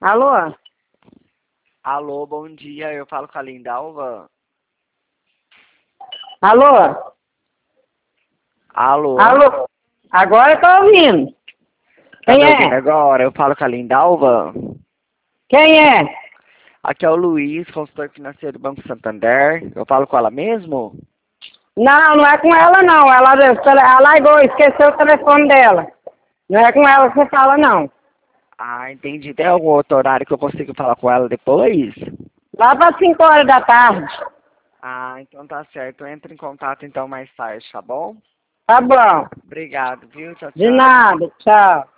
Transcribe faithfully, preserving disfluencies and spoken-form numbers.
Alô? Alô, bom dia. Eu falo com a Lindalva. Alô? Alô? Alô? Agora eu tô ouvindo. Tá Quem me ouvindo é? agora? Eu falo com a Lindalva. Quem é? Aqui é o Luiz, consultor financeiro do Banco Santander. Eu falo com ela mesmo? Não, não é com ela não. Ela, ela largou, esqueceu o telefone dela. Não é com ela que você fala, não. Ah, entendi. Tem algum outro horário que eu consigo falar com ela depois? Lá para cinco horas da tarde. Ah, então tá certo. Entra em contato então mais tarde, tá bom? Tá bom. Obrigado, viu? Tchau, De tchau. nada. Tchau.